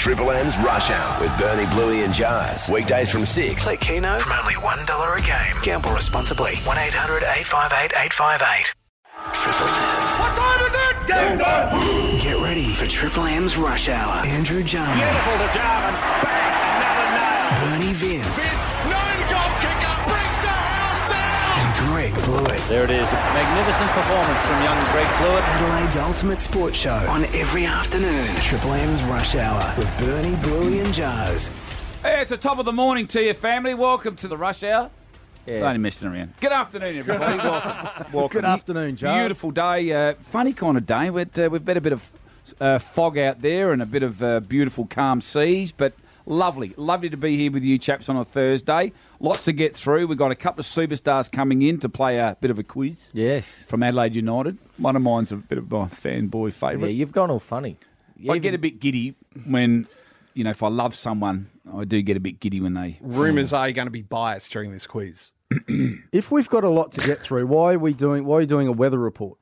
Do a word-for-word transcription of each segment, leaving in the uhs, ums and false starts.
Triple M's Rush Hour with Bernie, Bluey and Jars. Weekdays from six. Play Keno from only one dollar a game. Gamble responsibly. one eight hundred eight five eight eight five eight. Triple M. What time is it? Game time! Get ready for Triple M's Rush Hour. Andrew Jarman. Beautiful to Jarman. Bang! Another nail. Bernie Vince. Vince, nine-goal kicker, brings the house down! And Greg Blewett. There it is. A magnificent performance from young Greg Blewett. Adelaide's ultimate sports show on every afternoon. Triple M's Rush Hour with Bernie, Bluey and Jars. Hey, it's the top of the morning to you, family. Welcome to the Rush Hour. Yeah. Only messing around. Good afternoon, everybody. Welcome. Welcome. Good afternoon, Jars. Beautiful day. Uh, funny kind of day. We've, uh, we've got a bit of uh, fog out there and a bit of uh, beautiful, calm seas, but lovely. Lovely to be here with you chaps on a Thursday. Lots to get through. We've got a couple of superstars coming in to play a bit of a quiz. Yes. From Adelaide United. One of mine's a bit of my fanboy favourite. Yeah, you've gone all funny. You I even- get a bit giddy when, you know, if I love someone, I do get a bit giddy when they... Rumours are you're going to be biased during this quiz. If we've got a lot to get through, why are we doing? Why are you doing a weather report?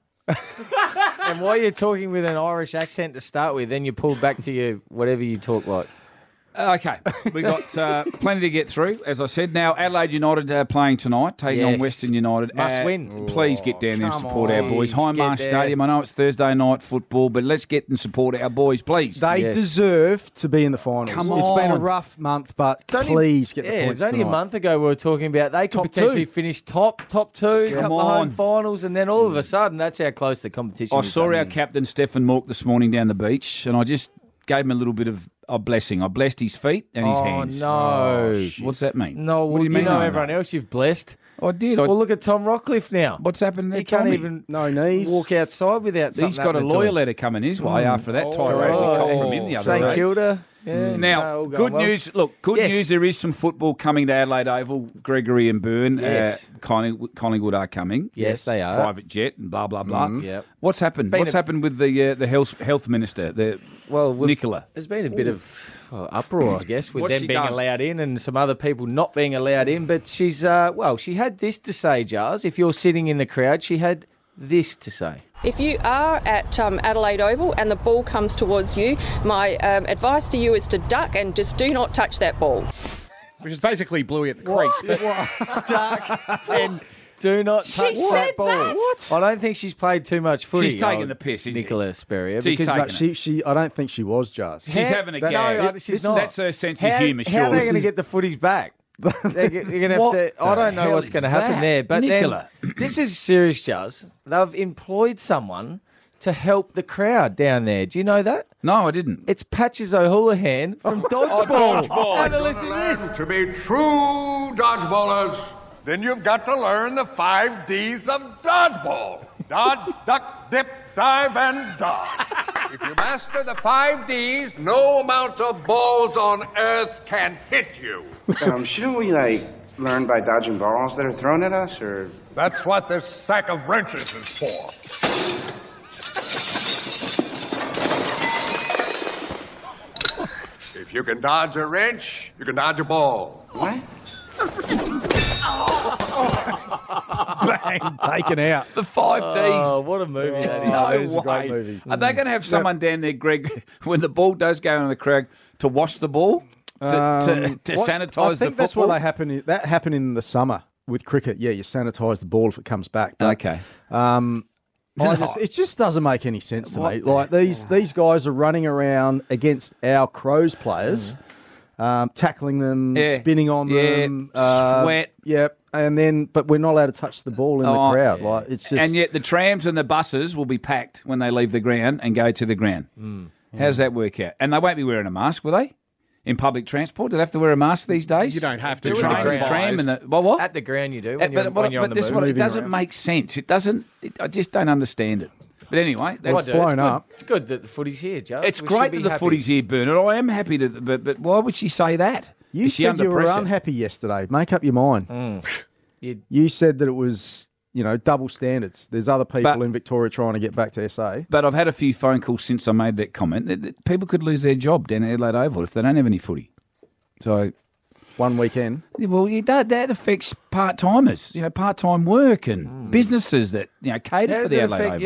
And while you're talking with an Irish accent to start with, then you pull back to your whatever you talk like. Okay, we've got uh, plenty to get through, as I said. Now, Adelaide United uh, playing tonight, taking on Yes. Western United. Must Uh, win. Please get down there and come support our on. boys. Please Hindmarsh get there. Stadium, I know it's Thursday night football, but let's get and support our boys, please. They Yes. deserve to be in the finals. Come It's been a on. rough month, but It's only- please get the yeah, points it's only tonight. a month ago we were talking about they could Top potentially two. finish top, top two, Come couple of home on. finals, and then all of a sudden, that's how close the competition I is. saw I our mean, captain, Stefan Mork, this morning down the beach, and I just gave him a little bit of a blessing. I blessed his feet and his Oh, hands. no. What's that mean? No, what well, do you, you mean? know no, everyone no? else you've blessed. I did. I, Well, look at Tom Rockcliffe now. what's happened there, He can't Tommy? even No knees. walk outside without something He's got a happening to lawyer him. letter coming his way after that tirade we Oh, got from him the other St day. Kilda. Yeah, Now, no, all going good well. news. Look, good Yes. news. There is some football coming to Adelaide Oval. Gregory and Byrne, Yes. uh, Collingwood, Collingwood are coming. Yes, they are. Private jet and blah blah blah. Yep. What's happened? Been What's a- happened with the uh, the health health minister, the Well, we've- Nicola? There's been a bit of well, uproar, I guess, with What's them she being done? allowed in and some other people not being allowed in. But she's, uh, well, she had this to say, Jars. If you're sitting in the crowd, she had this to say. If you are at um, Adelaide Oval and the ball comes towards you, my um, advice to you is to duck and just do not touch that ball. Which is basically Bluey at the crease. But Duck and do not touch said that ball. that? What? I don't think she's played too much footy. She's taking oh, the piss, isn't she? Nicola Sperrier. She's because taking But she, she, I don't think she was, Jars. She's having a That's- go. No, it- she's this not. is- That's her sense How, of humour. how are Sure. they going to get the footage back? they're, they're going to have What to. I the don't know hell what's is going to happen that? there. But Nicola. then this is serious, Jazz. They've employed someone to help the crowd down there. Do you know that? No, I didn't. It's Patches O'Houlihan from Dodgeball. Dodgeball. Have a listen to this. To be true dodgeballers, then you've got to learn the five D's of dodgeball. Dodge, duck, dip, dive, and dodge. If you master the five D's, no amount of balls on earth can hit you. Um, shouldn't we, like, learn by dodging balls that are thrown at us, or... That's what this sack of wrenches is for. If you can dodge a wrench, you can dodge a ball. What? Bang, taken out. The five Ds. Oh, what a movie that is. No, No it is a great way. movie. Are they going to have someone down there, Greg, when the ball does go in the crowd, to wash the ball, to, to, Um, to what- sanitise I the think that's football? what they happen. In, that happened in the summer with cricket. Yeah, you sanitise the ball if it comes back. But, Okay. Um, I just, it just doesn't make any sense to me. Like these these guys are running around against our Crows players, um, tackling them, Yeah. spinning on Yeah. them, uh, Sweat. Yep, and then but we're not allowed to touch the ball in Oh, the crowd. yeah. Like it's just And yet the trams and the buses will be packed when they leave the ground and go to the ground. How does that work out? And they won't be wearing a mask, will they? In public transport, do they have to wear a mask these days? You don't have to. The It's train, the advised. tram, and the well, what? At the ground you do Uh, when you're, but when what- you're but on the this move. one, it Moving doesn't around. make sense. It doesn't. It, I just don't understand it. But anyway, Well, I that's, do. flown it's good. up. It's good that the footy's here, Joe. it's We great should be that the happy. footy's here, Bernard. I am happy to, but but why would she say that? you Is she said under you were pressure? unhappy yesterday. Make up your mind. You- You said that it was you know double standards. There's other people But- in Victoria trying to get back to S A. But I've had a few phone calls since I made that comment. that- that People could lose their job down at Adelaide Oval if they don't have any footy. So, One weekend. yeah, well, yeah, that, that affects part timers. You know, part time work and businesses that you know cater How for does the it Adelaide affect Oval. you?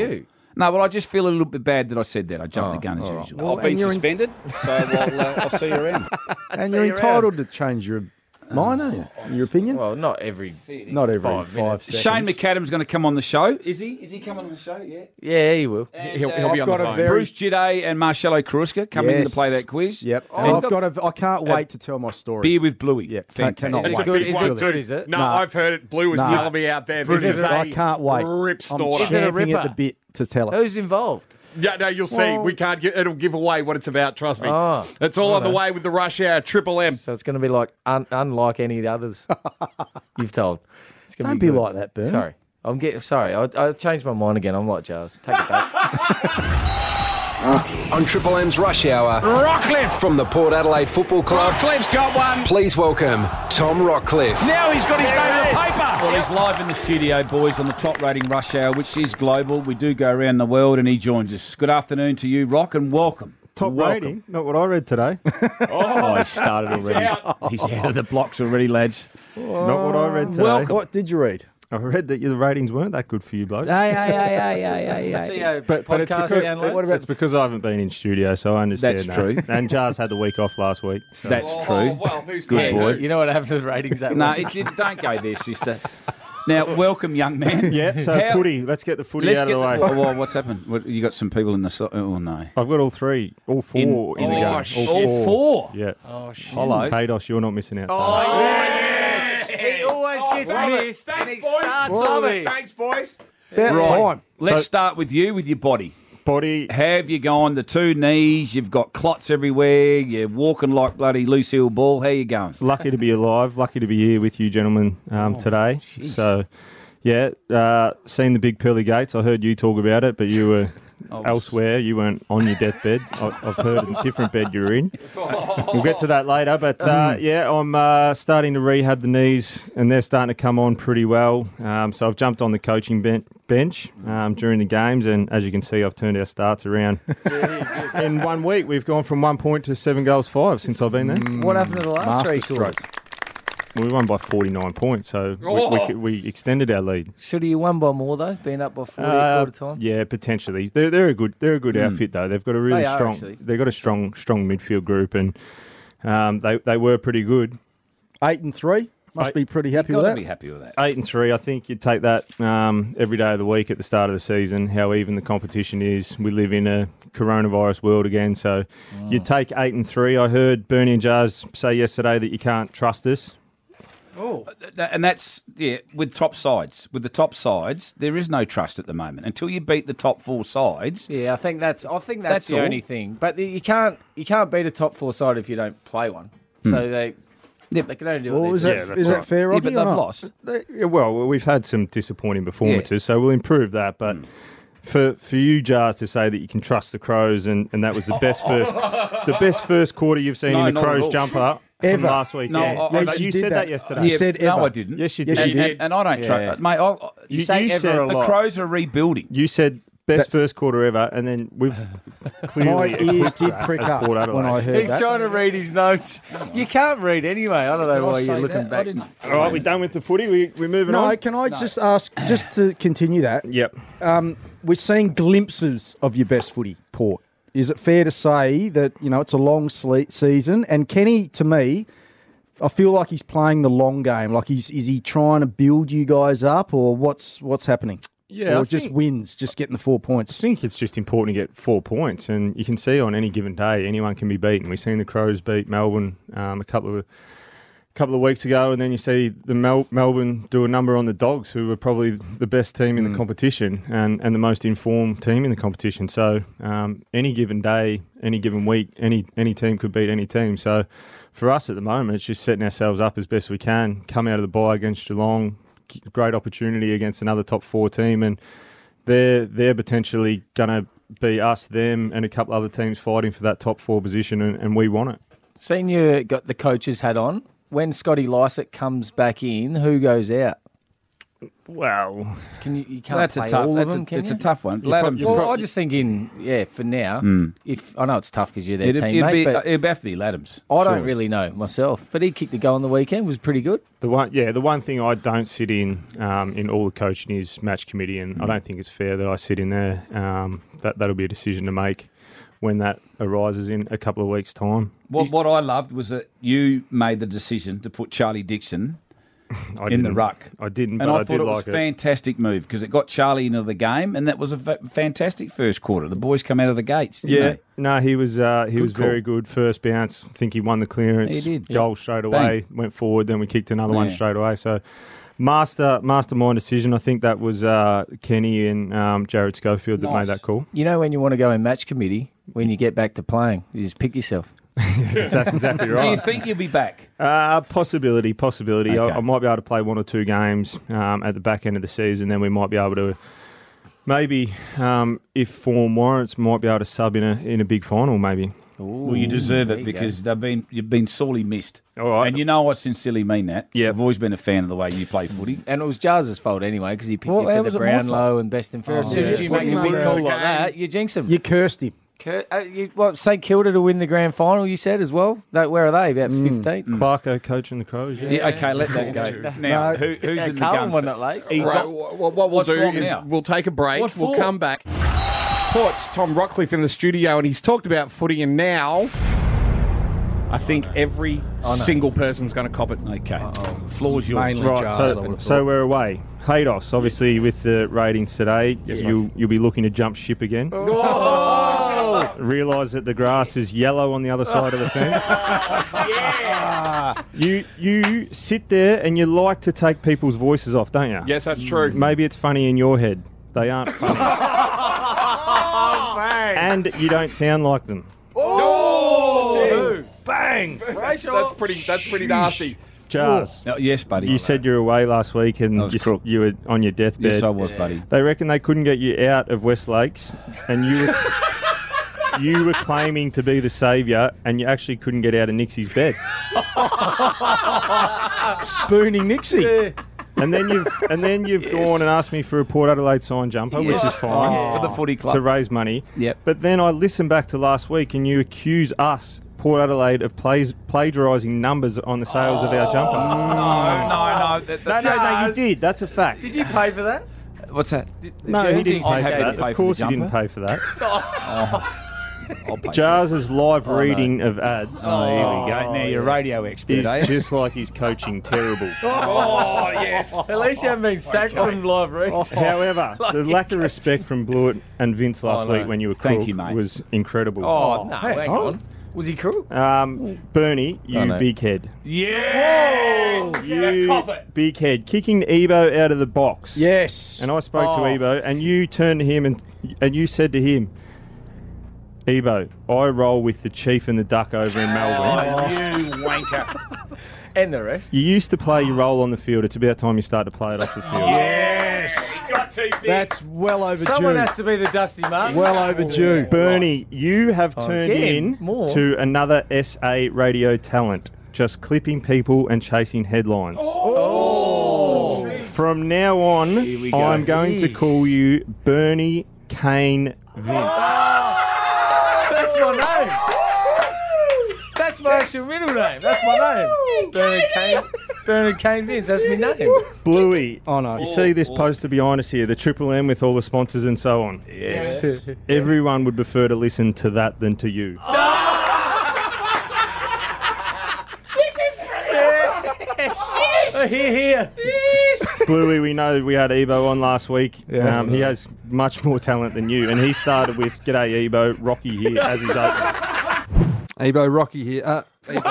No, well, I just feel a little bit bad that I said that. I jumped Oh, the gun as all right. usual. Well, I've been and you're in- suspended, so I'll, uh, I'll see you around. And See you're you entitled to change your mind, aren't you? In your opinion? Well, not every. Not every five five, minutes. seconds. Shane McAdam's going to come on the show. Is he? Is he coming on the show? Yeah. Yeah, he will. And, He'll, uh, he'll be I've on got the a phone. very- Bruce Jide and Marcelo Karuska coming in to Yes. play that quiz. Yep. Oh, And I've I've got a, I can't wait to tell my story. Beer with Bluey. Yeah, Fantastic. cannot It's a wait. big Is one it too. good, is it? No, Nah. I've heard it. Blue was Nah. telling me out there. This is a I can't wait. rip I'm story. Is it a champing at ripper? the bit to tell it. Who's involved? Yeah, no, you'll see. Well- we can't get. It'll give away what it's about. Trust me. Oh, it's all on the righto. way with the Rush Hour Triple M. So it's going to be like un- unlike any of the others you've told. It's gonna Don't be good. like that, Bern. Sorry, I'm getting sorry. I, I changed my mind again. I'm like Jars. Take it back. On Triple M's Rush Hour, Rockcliffe! from the Port Adelaide Football Club, Rockcliffe's got one. please welcome Tom Rockcliffe. Now he's got his name on the paper. Well, he's live in the studio, boys, on the top rating Rush Hour, which is global. We do go around the world, and he joins us. Good afternoon to you, Rock, and welcome. Top welcome. rating, not what I read today. Oh, he started already. He's out of the blocks already, lads. Not what I read today. Welcome. What did you read? I read that the ratings weren't that good for you, blokes. Hey, hey, hey, hey, hey, hey, See hey. how But, but it's podcast because downloads? What about- it's because I haven't been in studio, so I understand That's that. true. And Jars had the week off last week. So. That's Oh, true. well, who's Good paying boy. who? You know what happened to the ratings that No, week? it didn't. Don't go there, sister. Now, welcome, young man. Yeah, so How- footy. Let's get the footy Let's out get of the way. the, well, what's happened? What, you got some people in the... So- oh, no. I've got all three, all four in, In- the oh, game. shit. All All four? Yeah. Oh shit! Hello. Haydos, you're not missing out. Oh, today. yes! He always gets missed. and he starts all this. Thanks, boys. About Right. time. Let's So- start with you, with your body. Body. How have you gone? The two knees, you've got clots everywhere, you're walking like bloody Lucille Ball. How you going? Lucky to be alive. Lucky to be here with you, gentlemen, um, Oh, today. So, yeah, uh, seen the big pearly gates. I heard you talk about it, but you were was- elsewhere. You weren't on your deathbed. I, I've heard a different bed you're in. We'll get to that later. But uh, yeah, I'm uh, starting to rehab the knees, and they're starting to come on pretty well. Um, so I've jumped on the coaching ben- bench um, during the games, and as you can see, I've turned our starts around. In one week, we've gone from one point to seven goals five since I've been there. What happened to the last three Masterstroke. quarters? We won by forty-nine points, so we, we, could- we extended our lead. Should have you won by more though? Being up by forty Uh, at quarter time. Yeah, potentially. They're they're a good they're a good outfit though. They've got a really They are, strong actually. they've got a strong strong midfield group, and um, they they were pretty good. Eight and three. Must Eight- be pretty happy You've with got that. to be happy with that. Eight and three. I think you'd take that um, every day of the week at the start of the season. How even the competition is. We live in a coronavirus world again, so you'd take eight and three. I heard Bernie and Jars say yesterday that you can't trust us. And that's, yeah, with top sides. With the top sides, there is no trust at the moment. Until you beat the top four sides, Yeah, I think that's. I think that's, That's the all. only thing. But the- you can't. You can't beat a top four side if you don't play one. So they. Yep. They can only do Well, what is they that, Yeah, is that's that right. fair, yeah, Rocky, but or they've not? lost. They- yeah, well, we've had some disappointing performances, so we'll improve that. But for for you, Jars, to say that you can trust the Crows, and, and that was the best first the best first quarter you've seen No, in the not at Crows all. jumper from Ever. last week. No, yeah. I- Yeah, I- but you you did said that, that. yesterday. You said no, ever. I didn't. Yes, you Yes, did. you did. And, and I don't Yeah. trust, mate. I, You, You- say you ever said a the lot. Crows are rebuilding. You said best That's- first quarter ever, and then we've My clearly ears eclipsed did that prick as up Port Adelaide. when I heard He's that. trying to read his notes. You can't read anyway. I don't know Did I why say you're looking that? I back. didn't. All right, we're done with the footy. We we're moving No, on. can I just ask, just to continue that, Yep. we're seeing glimpses of your best footy, Port. Is it fair to say that, you know, it's a long sle- season? And Kenny, to me, I feel like he's playing the long game. Like, he's is he trying to build you guys up, or what's what's happening? Yeah, or I just think- wins, just getting the four I points. think it's just important to get four points, and you can see on any given day anyone can be beaten. We've seen the Crows beat Melbourne um, a couple of couple of weeks ago, and then you see the Mel- Melbourne do a number on the Dogs, who were probably the best team in the competition and, and the most informed team in the competition. So um, any given day, any given week, any any team could beat any team. So for us at the moment, it's just setting ourselves up as best we can. Come out of the bye against Geelong, great opportunity against another top four team, and they're they're potentially going to be us, them, and a couple other teams fighting for that top four position, and, and we want it. Seen you got the coach's hat on. When Scotty Lycett comes back in, who goes out? Well, Can you? You can't That's a play tough. all That's of them. a, Can it's you? a tough one. You Let prob- him. you Well, prob- I just thinking, yeah, for now, if I know it's tough because you're their It'd, teammate, it'd, be, but it'd have to be Laddams. I don't surely. really know myself. But he kicked a goal on the weekend, was pretty good. the one, yeah, the one thing I don't sit in um, in all the coaching is match committee, and I don't think it's fair that I sit in there. Um, that that'll be a decision to make when that arises in a couple of weeks' time. What, what I loved was that you made the decision to put Charlie Dixon I in the didn't- ruck. I didn't, And but I, I, thought did it like was a it. fantastic move because it got Charlie into the game, and that was a fa- fantastic first quarter. The boys come out of the gates, didn't Yeah, they? no, he was uh, he Good was call. very good. First bounce, I think he won the clearance. He did. Goal straight away, went forward. Then we kicked another one Yeah. straight away. So, master mastermind decision. I think that was uh, Kenny and um, Jared Schofield that Nice. made that call. You know when you want to go in match committee, when you get back to playing, you just pick yourself. That's exactly Do you right. think you'll be back? Uh, possibility, possibility. Okay. I, I might be able to play one or two games um, at the back end of the season. Then we might be able to. Maybe, um, if form warrants, might be able to sub in a in a big final. Maybe. Well, you deserve there it you because they've been you've been sorely missed. All right. And you know I sincerely mean that. Yeah. I've always been a fan of the way you play footy. And it was Jars's fault anyway because he picked Well, you how for was the it my Brownlow and best and fair. As soon yeah. as you What make do a you big mean? call like that, you jinx him. You cursed him. Cur- uh, you, what, St Kilda to win the grand final, you said as well? That, where are they? About fifteenth? Clarko coaching the Crows. Yeah. Yeah, okay, let that go. Now, No. who, who's Yeah, in the Carlton gun? won for- it late. He Right, got- wh- wh- what we'll What's do wrong is now? we'll take a break. What We'll for? come back. Ports, Tom Rockcliffe in the studio, and he's talked about footy, and now I think every single person's going to cop it. Okay. Floor's yours. Mainly Right, Jars, I so, would've so thought. we're away. Haydos, obviously, with the ratings today, Yes, you'll, you'll be looking to jump ship again. Realise that the grass is yellow on the other side of the fence. You you sit there and you like to take people's voices off, don't you? Yes, that's true. Maybe it's funny in your head. They aren't funny. And you don't sound like them. Oh, Bang! that's, that's pretty. That's pretty nasty. Jars. Oh, yes, buddy. You said you were away last week and I was you, crook. you were on your deathbed. Yes, I was, buddy. They reckon they couldn't get you out of West Lakes, and you were, you were claiming to be the saviour, and you actually couldn't get out of Nixie's bed. Spooning Nixie. And then you've and then you've gone and asked me for a Port Adelaide signed jumper, which is fine Oh, for the footy club. to raise money. Yep. But then I listened back to last week, and you accuse us, Port Adelaide, of plays, plagiarising numbers on the sales of our jumper. No, no, no. That, No, that's no, no, you did. That's a fact. Did you pay for that? What's that? No, he didn't I was pay for happy to that. pay Of for the course, he didn't jumper. pay for that. I'll pay for Jars' live no. reading of ads Oh, here we go. Now you're a radio expert, is eh? just like his coaching terrible. Oh yes. At least you haven't been sacked from live reads. However, the lack of respect from Blewett and Vince last Oh, no. week when you were Thank crook you, mate. was incredible. Oh, no, hang on. Was he cruel? Um, Bernie, you Oh, no. big head. Yeah. You big head. Kicking Ebo out of the box. Yes. And I spoke to Oh. Ebo, and you turned to him and and you said to him, Ebo, I roll with the Chief and the Duck over in Melbourne. You wanker. And the rest. You used to play your role on the field. It's about time you start to play it off the field. Yes. That's well overdue. Someone has to be the Dusty Martin. well overdue. Bernie, you have turned Again, in more. to another S A radio talent, just clipping people and chasing headlines. Oh. From now on, we go. I'm going to Jeez. call you Bernie Kane Vince. That's my name. That's my actual middle name. That's my name. Bernard Kane. Bernard Kane Vince. That's my name. Bluey, Oh, no. you see this poster behind us here, the Triple M with all the sponsors and so on. Yes. Everyone would prefer to listen to that than to you. Oh, here, here. Bluey, we know we had Ebo on last week. Um, he has much more talent than you, and he started with "G'day Ebo, Rocky here" as his opening. Ebo Rocky here. Uh,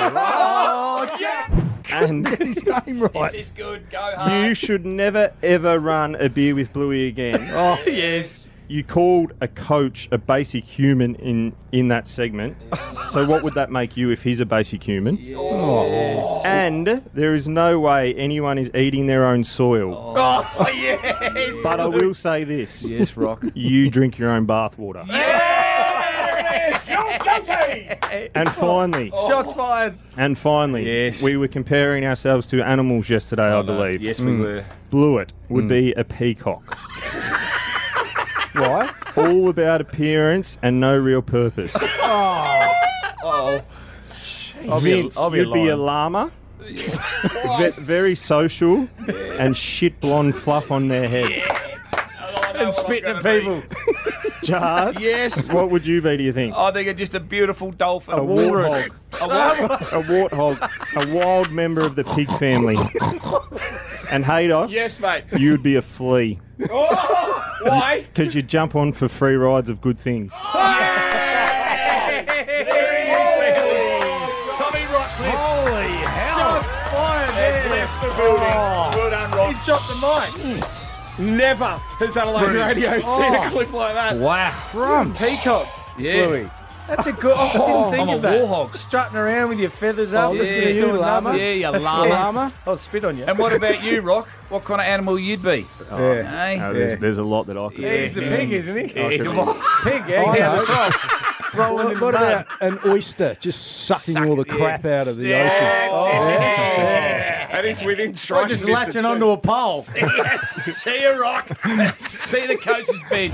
And His name right. This is good. Go home. you should never ever run a beer with Bluey again. Oh, yes. You called a coach a basic human in, in that segment. So what would that make you if he's a basic human? Oh, And there is no way anyone is eating their own soil. Oh, yes. But I will say this. Yes, Rock. You drink your own bathwater. Yes. And finally, Shots fired. and finally, Yes. we were comparing ourselves to animals yesterday, I believe. Yes, we were. Blewett would be a peacock. Why? All about appearance and no real purpose. I'll be a, Vince, I'll be a you'd be a lion. llama. Ve- very social and shit blonde fluff on their heads. And spitting at people. Jars, Yes. what would you be, do you think? I think it's just a beautiful dolphin. A warthog. A what? A warthog. A wild member of the pig family. And Haydos, Yes, mate. you'd be a flea. Why? Because you jump on for free rides of good things. Tommy Rockcliffe. Holy hell. Fired there. Left the building. Well done, Rock. He dropped the mic. Never has Adelaide Radio seen a clip like that. Wow. From Peacock. Yeah. Bluey. That's a good. I didn't think I'm of a that. warhog. Strutting around with your feathers up. Oh, listen Just to you, doing llama. nothing. Yeah, you llama. Llama? I'll spit on you. And what about you, Rock? What kind of animal you'd be? Yeah. Hey? Uh, there's, there's a lot that I could Yeah, he's the pig, isn't he? I could be. Pig, yeah. I He has know. a top. Rolling What, in what mud. about an oyster just sucking all the crap out of the Yeah. ocean? Oh, That is within Or striking just distance. latching onto a pole. See you, Rock. See the coach's bench.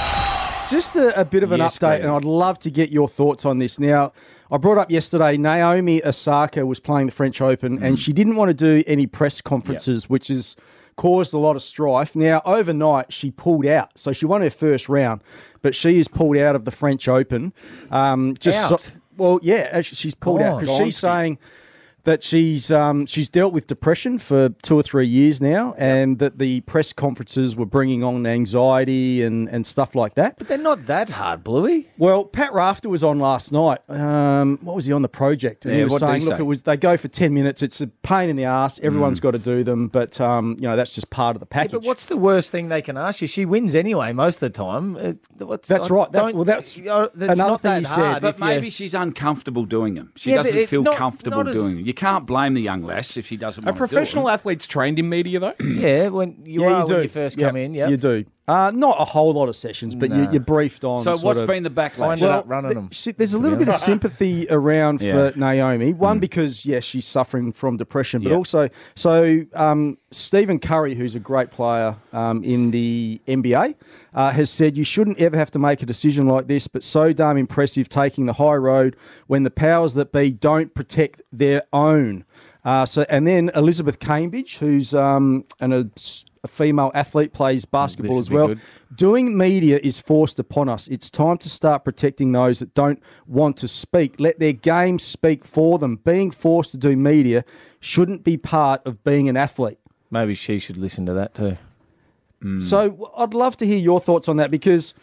Just a, a bit of an Yes, update, Greg. and I'd love to get your thoughts on this. Now, I brought up yesterday, Naomi Osaka was playing the French Open, and she didn't want to do any press conferences, which has caused a lot of strife. Now, overnight, she pulled out. So she won her first round, but she is pulled out of the French Open. Um, just Out? So, well, yeah, actually, she's pulled out because she's saying that she's um, she's dealt with depression for two or three years now, and that the press conferences were bringing on anxiety and, and stuff like that. But they're not that hard, Bluey. Well, Pat Rafter was on last night. Um, what was he on the project? And Yeah, he was what did saying, he look, say? it was they go for ten minutes. It's a pain in the ass. Everyone's got to do them, but um, you know that's just part of the Yeah, package. but what's the worst thing they can ask you? She wins anyway most of the time. Uh, what's, That's I right. That's- don't- well, that's uh, that's another not thing that he said. hard But if you- maybe she's uncomfortable doing them. She Yeah, but doesn't it- feel not- comfortable not as- doing them. You can't blame the young lass if she doesn't Are want to do professional them. athletes trained in media, though? yeah, when you yeah, are you do. when you first Yep, come in, yeah. you do. Uh, not a whole lot of sessions, but you, No. you're briefed on. So sort what's of- been the I backlash? ended up running th- them. she- there's a little bit of sympathy around Yeah. for Naomi. One, because, yes, she's suffering from depression, but Yeah. also, so um, Stephen Curry, who's a great player um, in the N B A, uh, has said you shouldn't ever have to make a decision like this, but so damn impressive taking the high road when the powers that be don't protect their own. Uh, so, and then Elizabeth Cambridge, who's um, an, a, a female athlete, plays basketball This as would be well. good. Doing media is forced upon us. It's time to start protecting those that don't want to speak. Let their game speak for them. Being forced to do media shouldn't be part of being an athlete. Maybe she should listen to that too. So w- I'd love to hear your thoughts on that because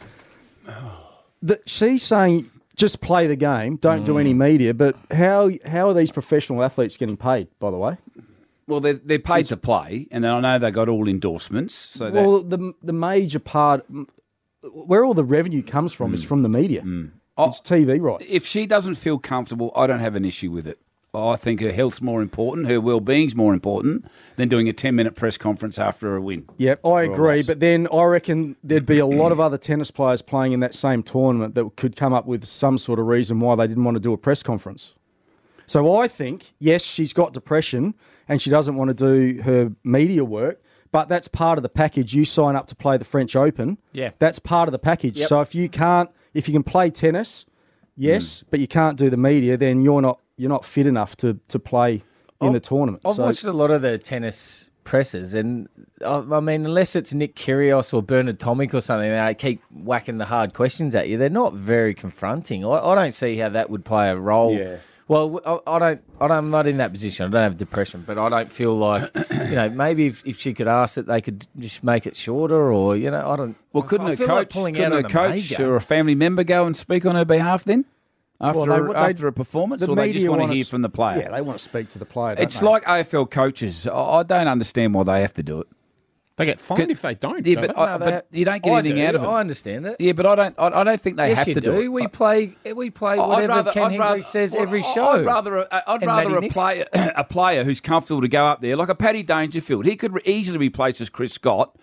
the, she's saying just play the game, don't do any media. But how how are these professional athletes getting paid, by the way? Well, they're, they're paid to play, and I know they got all endorsements. So that, Well, the the major part, where all the revenue comes from is from the media. It's T V rights. if she doesn't feel comfortable, I don't have an issue with it. I think her health's more important, her well-being's more important than doing a ten-minute press conference after a win. Yep, I Or a agree. loss. But then I reckon there'd be a lot of other tennis players playing in that same tournament that could come up with some sort of reason why they didn't want to do a press conference. So I think, yes, she's got depression and she doesn't want to do her media work, but that's part of the package. You sign up to play the French Open. Yeah. That's part of the package. Yep. So if you can't, if you can play tennis, yes, but you can't do the media, then you're not you're not fit enough to, to play in the tournament. I've so, watched a lot of the tennis presses, and I, I mean, unless it's Nick Kyrgios or Bernard Tomic or something, they keep whacking the hard questions at you. They're not very confronting. I, I don't see how that would play a role. Yeah. Well, I, I don't. I don't. I'm not in that position. I don't have depression, but I don't feel like, you know, maybe if, if she could ask that they could just make it shorter, or you know, I don't. Well, couldn't I a feel coach, like pulling couldn't out a on coach major. or a family member go and speak on her behalf then? After, Well, they- a, they- after a performance, the or they just media want to wanna hear s- from the player? Yeah, they want to speak to the player. Don't It's they? like A F L coaches. I I don't understand why they have to do it. They get fined if they don't. Yeah, don't but, they? I, No, but you don't get I anything do. out of it. I understand it. Yeah, but I don't. I, I don't think they yes, have you to do. do it. We play. We play I'd whatever rather- Ken I'd Hendry rather- says well, every I- show. I'd rather, a, I'd And rather Matty a Nicks. player, a player who's comfortable to go up there, like a Paddy Dangerfield. He could re- easily replace as Chris Scott.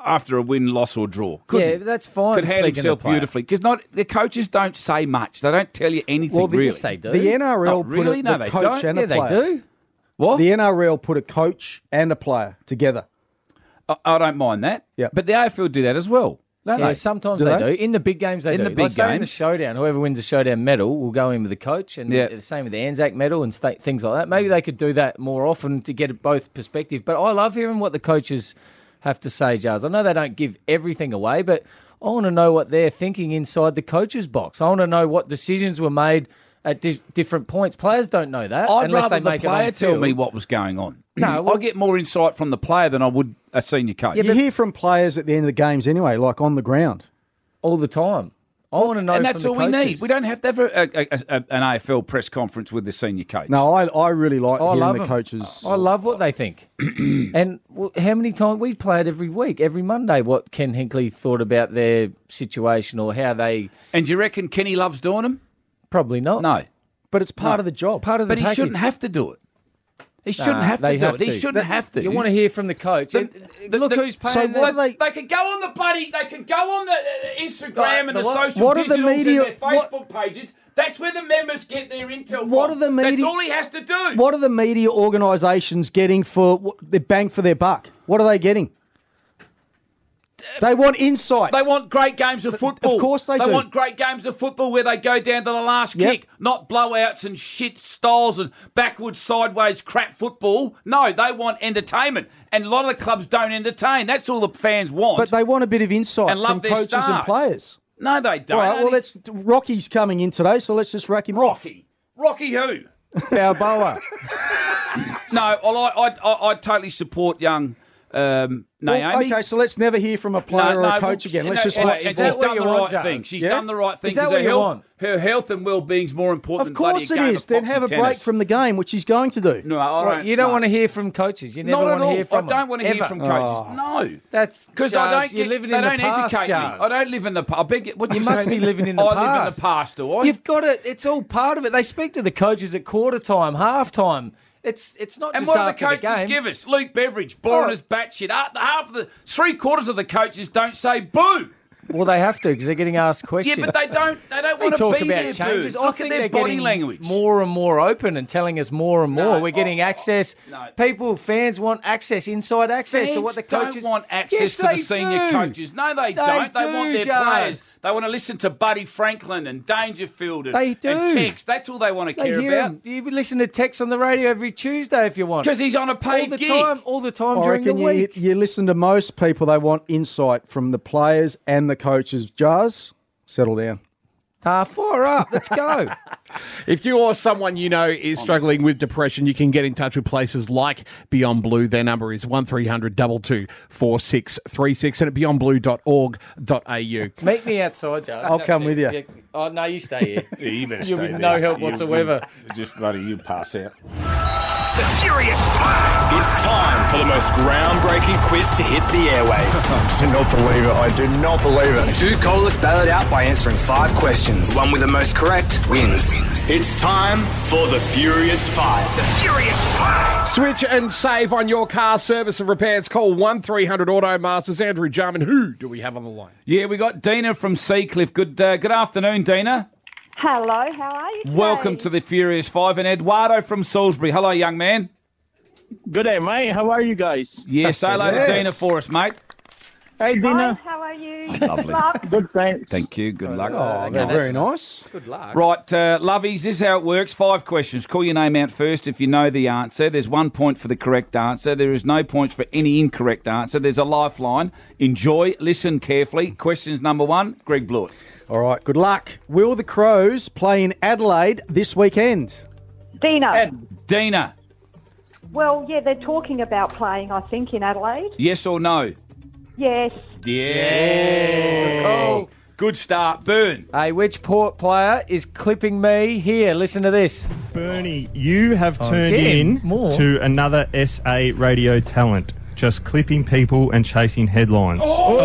after a win, loss or draw. Couldn't Yeah, he? that's fine. Could handle speaking of himself player. beautifully because not the coaches don't say much. They don't tell you anything. Well, the- really. Yes, they do. The N R L Not put really? a, No, the they coach don't. and yeah, a they player. do. What? The N R L put a coach and a player together. I, I don't mind that. Yeah. But the A F L do that as well. Don't Yeah, they? sometimes Do they, they? do. In the big games, they In do. the big like say in the games. showdown, whoever wins the showdown medal will go in with the coach, and Yeah. the same with the Anzac medal and sta- things like that. Maybe they could do that more often to get both perspective. But I love hearing what the coaches have to say, Jars. I know they don't give everything away, but I want to know what they're thinking inside the coach's box. I want to know what decisions were made at di- different points. Players don't know that I'd unless rather they make the player it on tell field. me what was going on. No, well- I get more insight from the player than I would a senior coach. you hear from players at the end of the games anyway, like on the ground. all the time. I want to know and from that's the all we coaches. need. We don't have to have a, a, a, a, an A F L press conference with the senior coach. No, I, I really like I hearing love the them. coaches. I love what they think. And well, how many times we play it every week, every Monday, what Ken Hinkley thought about their situation or how they... And do you reckon Kenny loves doing them? Probably not. No. But it's part No. of the job. Part of the But he package. shouldn't have to do it. He shouldn't Nah, have to they do have it. He to. shouldn't That- have to. You want to hear from the coach. The- And the- Look the- who's paying so them. what are they- They could go on the bloody. They could go on the uh, Instagram Right, and the the what? social What are the digitals media- and their what- Facebook pages. That's where the members get their intel What from. are the media- That's all he has to do. What are the media organisations getting for what- their bang for their buck? What are they getting? They want insight. They want great games of football. Of course they They do. want great games of football where they go down to the last Yep. kick, not blowouts and shit styles and backwards, sideways crap football. No, they want entertainment. And a lot of the clubs don't entertain. That's all the fans want. But they want a bit of insight And love from their coaches and stars. players. no, they don't. All right, well, Only- let's. Rocky's coming in today, so let's just rack him off. Rocky. Rocky who? Balboa. No, well, I, I, I, I totally support young um, Well, Naomi. okay, so let's never hear from a player or a coach again. Let's just and, watch and the she's ball. done the right thing. She's Yeah? done the right thing. Is that 'cause what her you health, want? Her health and well-being's more important Of than bloody course a it game is. of Then boxing have a break tennis. from the game, which he's going to do. No, I Right, don't. you don't no. want to hear from coaches. You never Not want at to all. hear from I don't them, want to hear ever. from coaches. Oh. No. That's Because I Jars, don't you're get, living they in the don't past, educate Jars. me. I don't live in the past. I beg it. What You do must say? be living in the I past. live in the past, do I? You've got it. It's all part of it. They speak to the coaches at quarter time, half time. It's it's not And just what do the after the coaches game. give us? Luke Beveridge, boring Oh. as batshit. Half, half of the three quarters of the coaches don't say boo. Well, they have to because they're getting asked questions. Yeah, but they don't. They don't They want to talk be about there. changes. Boo. I Look think at their they're body getting language. more and more open and telling us more and more. No, We're getting oh, access. no. People, fans want access, inside access to what the Fans coaches don't want access Yes, to the they senior do. coaches. No, they, They don't. They do, want their Jars. players. They want to listen to Buddy Franklin and Dangerfield and, They do. and Tex. That's all they want to They care hear about. him. You listen to Tex on the radio every Tuesday if you want. Because he's on a all paid the gig. time, all the time I during the reckon you, week. you listen to most people, they want insight from the players and the coaches. Jars, settle down. Ah, fire up. Let's go. If you or someone you know is struggling with depression, you can get in touch with places like Beyond Blue. Their number is one three hundred two two four six three six and at beyond blue dot org dot a u. Meet me outside, Joe. I'll come with you. Yeah. Oh, no, you stay here. Yeah, you better You'll stay be there. no help You- whatsoever. you- Just bloody, you pass out. The Furious Five. It's time for the most groundbreaking quiz to hit the airwaves. I do not believe it. I do not believe it. Two callers battle it out by answering five questions. The one with the most correct wins. It's time for the Furious Five. The Furious Five. Switch and save on your car service and repairs. Call one three hundred Auto Masters. Andrew Jarman, who do we have on the line? Yeah, we got Dina from Seacliff. Good, uh, good afternoon, Dina. Hello, how are you today? Welcome to the Furious Five. And Eduardo from Salisbury. Hello, young man. Good day, mate. How are you guys? Yeah, say hello Yes. to Dina for us, mate. Hey, Hi, Dina. how are you? Lovely. Love. Good, thanks. Thank you. Good luck. Oh, very, very nice. Good luck. Right, uh, lovies, this is how it works. Five questions. Call your name out first if you know the answer. There's one point for the correct answer. There is no points for any incorrect answer. There's a lifeline. Enjoy. Listen carefully. Questions number one, Greg Blewett. All right, good luck. Will the Crows play in Adelaide this weekend? Dina. Dina, Well, yeah, they're talking about playing, I think, in Adelaide. yes or no? Yes. Yeah. Cool. Good start. Burn. Hey, which Port player is clipping me? Here, listen to this. Bernie, you have turned Again, in more. to another S A radio talent, just clipping people and chasing headlines.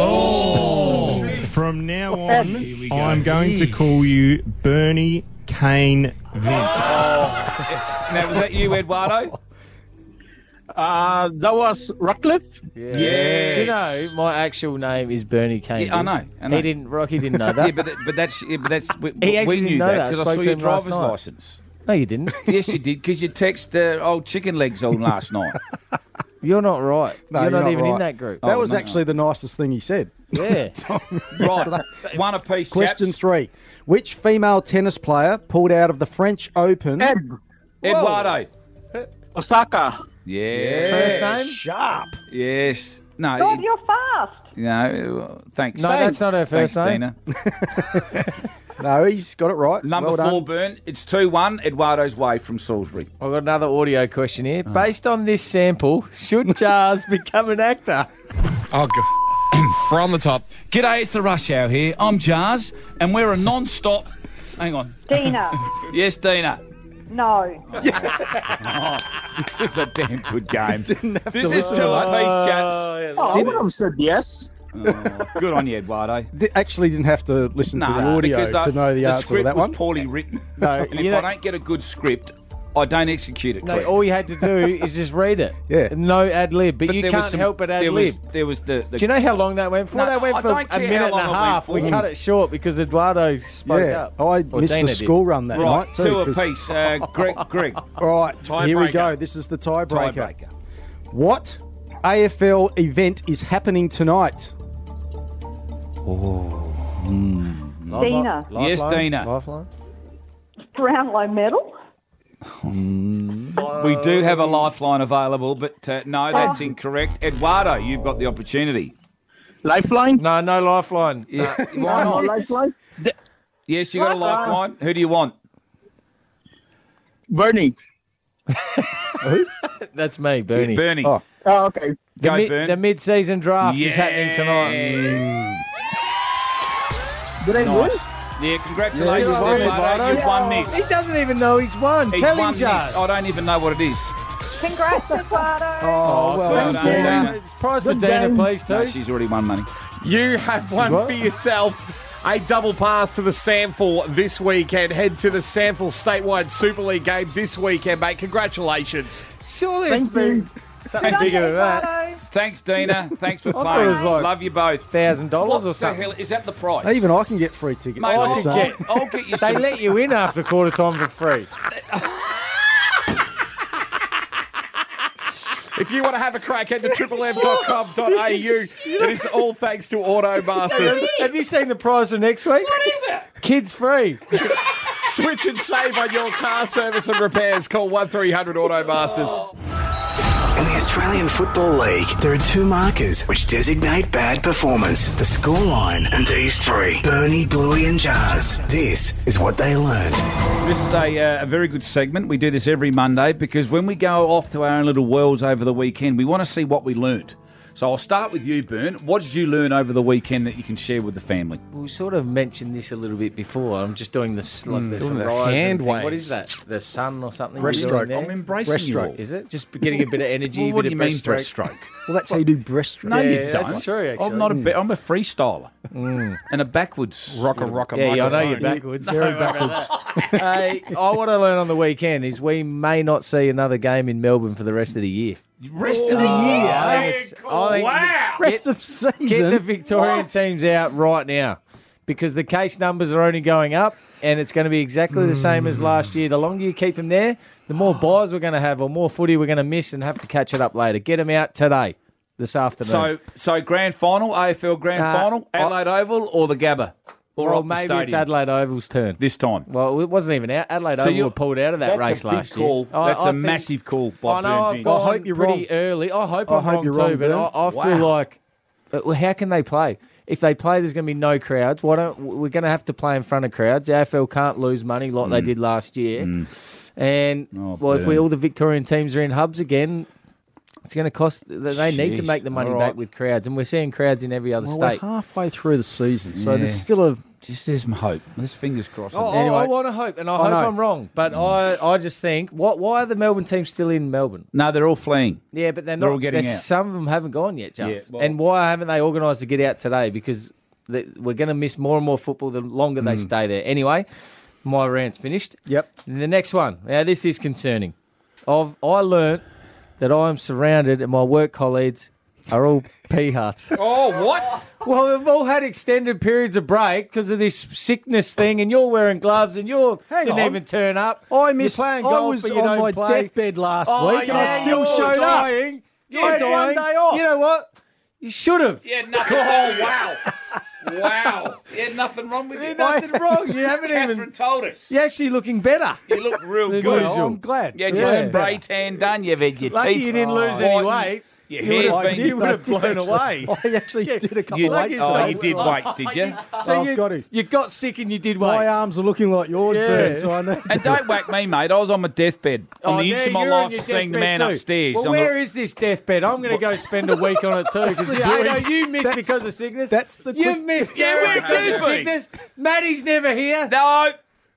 From now on, I'm going to call you Bernie Kane Vince. Now, was that you, Eduardo? Uh, that was Ratcliffe. Yeah. Yes. Do you know my actual name is Bernie Kane? Yeah, I know, I know. He didn't. Rocky didn't know that. Yeah, but that, but that's yeah, but that's we, He actually we knew didn't know that that. because I Spoke saw to your him last driver's night. license. No, you didn't. Yes, you did because you text uh, old chicken legs on last night. You're not right. No, you're, you're not, not even right. in that group. That Oh, was no. actually the nicest thing he said. Yeah. Right, one apiece. Question chaps. three. Which female tennis player pulled out of the French Open? Ed. Eduardo. Osaka. Yes. First name? Sharp. Yes. No. God, it- you're fast. no. uh, Thanks. No, that's not her first Thanks, name. Dina. No, he's got it right. Number Well four, done. Burn. It's two one. Eduardo's way from Salisbury. I've got another audio question here. Oh. Based on this sample, should Jars become an actor? Oh, God. From the top. G'day, it's the Rush Hour here. I'm Jars, and we're a non-stop. Hang on. Dina. Yes, Dina. No. This is a damn good game. Didn't have This to is listen two to that. apiece, chaps. Oh, I would have said yes. Oh, good on you, Eduardo. Di- Actually, didn't have to listen to the audio because, uh, to know the, the answer to script that was one. poorly written. No, and if you I know- don't get a good script, I don't execute it. No, correctly. all you had to do is just read it. Yeah. No ad lib, but, you there can't was some- help but ad there lib. was, there was the, the Do you know how long that went for? No, that went I for don't a care minute how and a long it went half. We for. cut it short because Eduardo spoke Yeah, up. I Or missed Dina the did. school run that right, night too. two 'cause- apiece. Uh, Greg, Greg, Right, here we Tiebreaker. go. This is the tiebreaker. tiebreaker. What A F L event is happening tonight? Dina. Yes, Lifeline? Dina. Lifeline? Brownlow medal. We do have a lifeline available, but uh, no, that's incorrect. Eduardo, you've got the opportunity. Lifeline? No, no lifeline. Yeah, why No, not? lifeline? D- Yes, you got a lifeline. Who do you want? Bernie. That's me, Bernie. Bernie. Oh. Oh, okay. the, Go, mid, Bern. the mid-season draft Yes. is happening tonight. Did I win? Yeah, congratulations, Yeah, you won, Eduardo. Eduardo. You've won this. He doesn't even know he's won. He's Tell won him, this. Jars. I don't even know what it is. Congrats, Eduardo. Oh, well, well done, done, Dina. Dina. It's prize for Good Dina, game. please, too. No, she's already won money. You have won what? for yourself a double pass to the Samford this weekend. Head to the Samford Statewide Super League game this weekend, mate. Congratulations. Surely Thank it's been you. something bigger than that. Eduardo. Thanks, Dina. Thanks for thought playing. it was like Love you both. Thousand dollars What or the something. hell is that? The price? Even I can get free tickets. Mate, for I'll this, could eh? get- I'll get you They some. let you in after quarter time for free. If you want to have a crack, head to triple m dot com dot a u. It is all thanks to Auto Masters. Have you seen the prize for next week? What is it? Kids free. Switch and save on your car service and repairs. Call one three hundred Auto Masters. In the Australian Football League, there are two markers which designate bad performance. The scoreline and these three. Bernie, Bluey and Jars. This is what they learned. This is a, uh, a very good segment. We do this every Monday because when we go off to our own little worlds over the weekend, we want to see what we learnt. So I'll start with you, Bern. What did you learn over the weekend that you can share with the family? We sort of mentioned this a little bit before. I'm just doing this like the Doing the horizon hand thing. waves. What is that? The sun or something? you're Breaststroke. doing there? I'm embracing you all. Is it just getting a bit of energy? Well, what bit do you of mean breaststroke? Well, that's how you do breaststroke. No, Yeah, you that's don't. true, actually. I'm not a. Be- I'm a freestyler and a backwards Rocker, rocker, Yeah, yeah, I know microphone. you're backwards. Very backwards. Hey, I what I learned on the weekend is we may not see another game in Melbourne for the rest of the year. Rest of the year. I think it's- I think Wow. Rest of the Get season. the Victorian What? teams out right now because the case numbers are only going up and it's going to be exactly the same as last year. The longer you keep them there, the more buys we're going to have or more footy we're going to miss and have to catch it up later. Get them out today, this afternoon. So, so grand final, A F L grand Uh, final, Adelaide Oval or the Gabba? Or well, up the maybe stadium it's Adelaide Oval's turn. this time. Well, it wasn't even out. Adelaide So Oval you- were pulled out of that That's race a big last call. year. I- That's I a think- massive call by I know Bern I've Vince. gone I hope you're pretty wrong. early. I hope I I'm hope wrong you're too, wrong, but Bern. I, I feel Wow. like, uh, well, how can they play? If they play, there's going to be no crowds. Why don't we're going to have to play in front of crowds? The A F L can't lose money like they did last year. And Oh, well, if we Bern. all the Victorian teams are in hubs again, it's going to cost. They need to Jeez. make the money All right. back with crowds, and we're seeing crowds in every other Well, we're state. halfway through the season, so Yeah. there's still a. Just there's some hope. There's fingers crossed. Oh, Anyway. I, I want to hope, and I, I hope know. I'm wrong. But I, I just think, what? Why are the Melbourne teams still in Melbourne? No, they're all fleeing. Yeah, but they're They're not. all getting there's- out. Some of them haven't gone yet, Jums. Yeah, well- and why haven't they organised to get out today? Because they, we're going to miss more and more football the longer Hmm. they stay there. Anyway, my rant's finished. Yep. And the next one. Now, this is concerning. I've, I learnt that I am surrounded and my work colleagues are all pea hearts. Oh, what? Well, they've all had extended periods of break because of this sickness thing, and you're wearing gloves, and you didn't on. even turn up. I miss. You're playing I golf, was but you on don't my play. deathbed last Oh, week, and I yeah, still you're showed dying. up. You're I had dying. one day off. You know what? You should have. Yeah, nothing. Oh, wow. Wow. Yeah, nothing wrong with you. There's nothing wrong. You haven't Catherine even. told us. You're actually looking better. You look real Than good. usual. I'm glad. Yeah, Yeah. just spray tan done. You've had your Lucky teeth. you didn't lose any whitened. weight. Your You would hair's have, been. you would have I did blown actually. away. I actually did a couple You, of Lucky weights. so. oh, today. you did weights, did you? So I've you, got to. you got sick and you did weights. My arms are looking like yours, Yeah. Bert, so I know. And don't whack me, mate. I was on my deathbed. On Oh, the yeah, instant of my you're on life, your seeing the deathbed man too. upstairs. Well, I'm where like, is this deathbed? I'm going to go spend a week on it too. Because the I point. know you missed That's- because of sickness. That's the You've quick- missed. Yeah, yeah, where because could of be? sickness. Maddie's never here. no,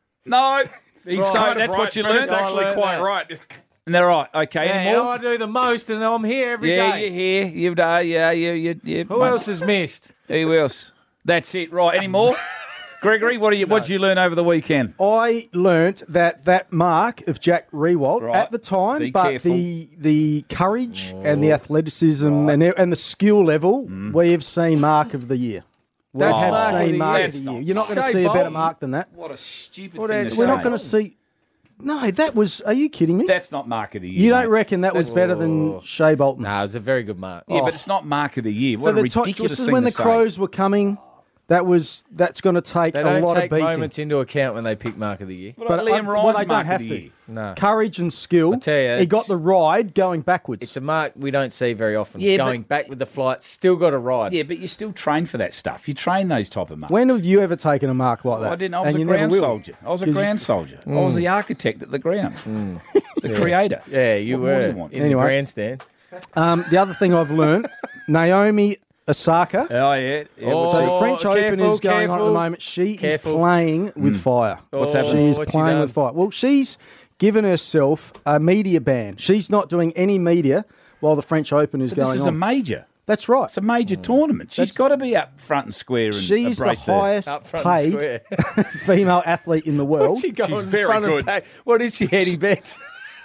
no. He's So kind of that's right, what you but learned? It's actually I learned quite that. right. And they're right. Okay, Yeah, any more? I do the most, and I'm here every day. Yeah, you're here. You've done. Yeah, you, you, you. Who else has missed? Who else? That's it. Right. Any more? Gregory, what do you? What did you learn over the weekend? I learnt that that mark of Jack Rewalt Right. at the time, Be but careful. the the courage and the athleticism and and the skill level, we have seen mark of the year. We That's have mark of seen the mark year. of the year. You're not going to Shea see a better Bolton. mark than that. What a stupid What thing else? to We're say. not going to see. No, that was. Are you kidding me? That's not mark of the year. You don't mate. reckon that was better than Shea Bolton? Nah, it was a very good mark. Yeah, Oh. but it's not mark of the year. For What a the top, ridiculous this is thing when to the say. Crows were coming. That was that's going to take They a don't lot take of beating. moments into account when they pick mark of the year. What about But I- Liam well, Ryan's they mark don't have of the to. year? No. Courage and skill. I tell you, he got it's- the ride going backwards. It's a mark we don't see very often. Yeah, Going but- back with the flight, still got a ride. Yeah, but you still train for that stuff. You train those type of marks. When have you ever taken a mark like that? I didn't. I was And a you never ground will. soldier. I was a 'Cause ground soldier. I was the architect at the ground, the creator. Yeah, you What more do were you want? in Anyway. the grandstand. Um, the other thing I've learned, Naomi Osaka. Oh yeah. yeah Oh, what's So that? the French Open careful, is going on at the careful. moment. She Careful. is playing with fire. What's She happening? is What's she playing done? with fire. Well, she's given herself a media ban. She's not doing any media while the French Open is But going this is on. a major. That's right. It's a major tournament. She's got to be up front and square and She's the embrace the- highest Up front and paid square. female athlete in the world. She going She's in very front good. Of back. What is she heading bets?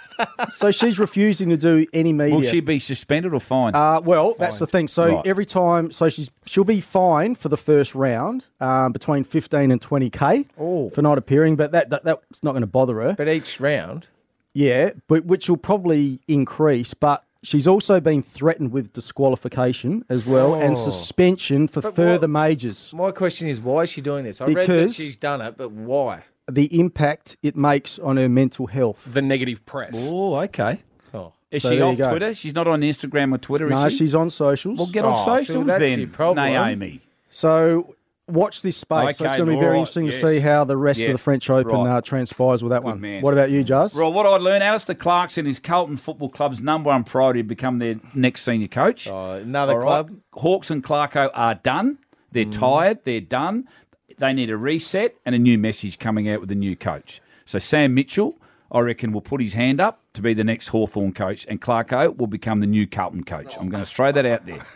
So she's refusing to do any media. Will she be suspended or fined? Uh, well, that's the thing. So Right. every time, so she's she'll be fined for the first round, um, between fifteen and twenty k Oh. for not appearing. But that, that that's not going to bother her. But each round. Yeah, but which will probably increase. But she's also been threatened with disqualification as well and Oh. suspension for But further what- majors. My question is, why is she doing this? I read that Because- she's done it, but why? The impact it makes on her mental health. The negative press. Oh, okay. Oh. Is So she there you off go. Twitter? She's not on Instagram or Twitter, No, is she? she's on socials. Well, get off Oh, so socials that's then, your problem. Naomi. So watch this space. so it's Okay, going to be all very right, interesting yes. to see how the rest Yeah, of the French Open right. uh, transpires with that Good one. man. What about you, Jazz? Right, what I learned, Alistair Clarkson is Carlton Football Club's number one priority to become their next senior coach. Oh, another All right. club. Hawks and Clarko are done. They're tired. They're done. They need a reset and a new message coming out with the new coach. So Sam Mitchell, I reckon, will put his hand up to be the next Hawthorn coach, and Clarko will become the new Carlton coach. I'm going to throw that out there.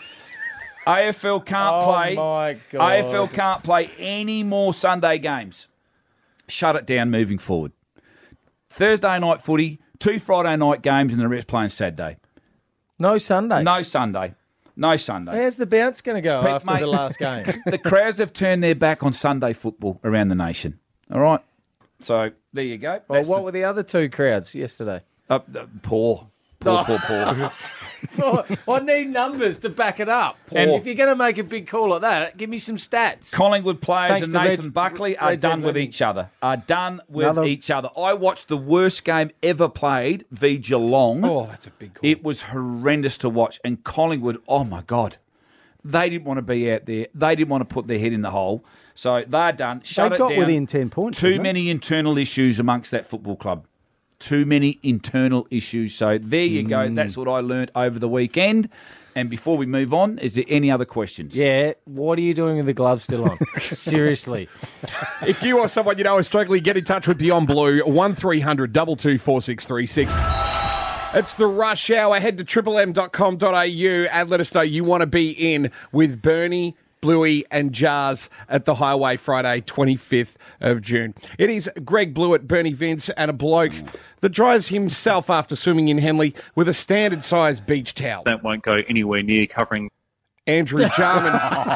A F L can't Oh, play. my God. A F L can't play any more Sunday games. Shut it down moving forward. Thursday night footy, two Friday night games, and the rest playing Saturday. No Sunday. No Sunday. No Sunday. How's the bounce going to go Pete, after mate. the last game? The crowds have turned their back on Sunday football around the nation. All right? So there you go. Well, That's what the- were the other two crowds yesterday? uh, uh, poor. Poor, poor, poor. I need numbers to back it up. And- And if you're going to make a big call like that, give me some stats. Collingwood players Thanks and to Nathan Reg- Buckley are Reg- done with Reg- each other. Are done with Another- each other. I watched the worst game ever played v Geelong. Oh, that's a big call. It was horrendous to watch. And Collingwood, oh my God, they didn't want to be out there. They didn't want to put their head in the hole. So they're done. Shut They it got down. within ten points. Too didn't they? many internal issues amongst that football club. Too many internal issues. So there you go. Mm. That's what I learnt over the weekend. And before we move on, is there any other questions? Yeah, what are you doing with the gloves still on? Seriously. If you or someone you know is struggling, get in touch with Beyond Blue, one three hundred two two four six three six. It's the rush hour. Head to triple m dot com dot a u and let us know you want to be in with Bernie, Bluey and Jars at the Highway Friday, twenty-fifth of June. It is Greg Blewett, Bernie Vince, and a bloke that dries himself after swimming in Henley with a standard-sized beach towel. That won't go anywhere near covering... Andrew Jarman.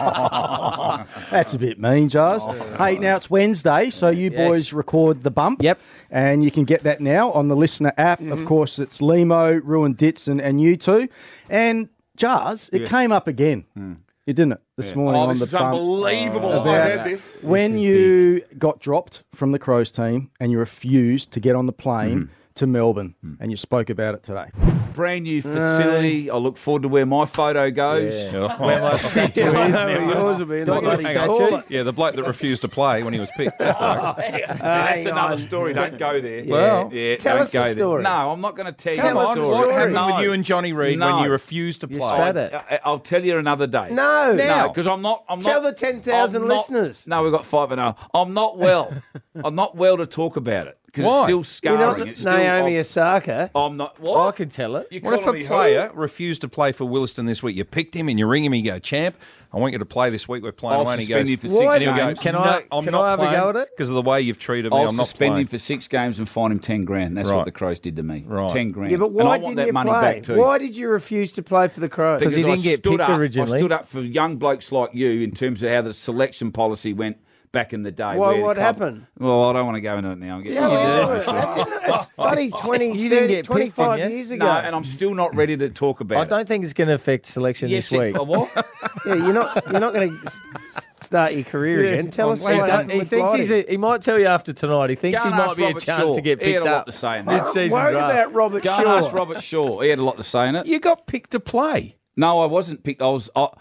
That's a bit mean, Jars. Hey, now it's Wednesday, so you Yes. boys record the bump. Yep. And you can get that now on the Listener app. Of course, it's Limo, Ruin Ditz, and, and you two. And Jars, it Yes. came up again. You didn't it this morning Oh, on this the is bump? unbelievable. About I heard this. When This is you got dropped from the Crows team and you refused to get on the plane to Melbourne, and you spoke about it today. Brand new facility. I look forward to where my photo goes. Yeah. Where my statue is. Yours will be in Don't the get a bloody statue. toilet. Yeah, the bloke that refused to play when he was picked. That bloke. That's another story. Don't go there. Well, yeah, tell don't us go the there. story. No, I'm not going to tell Tell you us the the story. story. What happened No. with you and Johnny Reid No. when you refused to You play? spat it. I- I'll tell you another day. No. No, because I'm not. I'm Tell not, the ten thousand I'm not- listeners. No, we've got five and oh. I'm not well. I'm not well to talk about it because Why? it's still You're scarring. not it's still, Naomi I'm, Osaka. I'm not. I What? can tell it. You What if calling a me player refused to play for Williston this week? You picked him and you ring him and you go, champ, I want you to play this week. We're playing I'll away. And he suspend goes, you for six and he'll go, games. Can "No, I- I'm can not I have a playing go at it?" Because of the way you've treated me, I'll I'm not suspend playing. him for six games and fine him ten grand. That's Right. what the Crows did to me. Right. Ten grand. Yeah, but and I why want didn't that you money play? back too. Why did you refuse to play for the Crows? Because he I didn't get stood picked up, originally. I stood up for young blokes like you in terms of how the selection policy went back in the day. Why, where the what club- happened? Well, I don't want to go into it now. I'm getting- Yeah, well, do. that's, in, that's bloody twenty, You didn't thirty, get picked, twenty-five didn't you? years ago. No, and I'm still not ready to talk about I it. don't think it's going to affect selection Yes, this week. it, what? yeah, you're not you're not going to start your career again. Tell us He, what don't- happened he with thinks Blighty. he's a, he might tell you after tonight. He thinks Go he and might ask be a Robert chance Shaw. to get He had picked a lot up. to say in that. Mid-season Worried draft. about Robert Go and Shaw. ask Robert Shaw. He had a lot to say in it. You got picked to play. No, I wasn't picked. I was. I,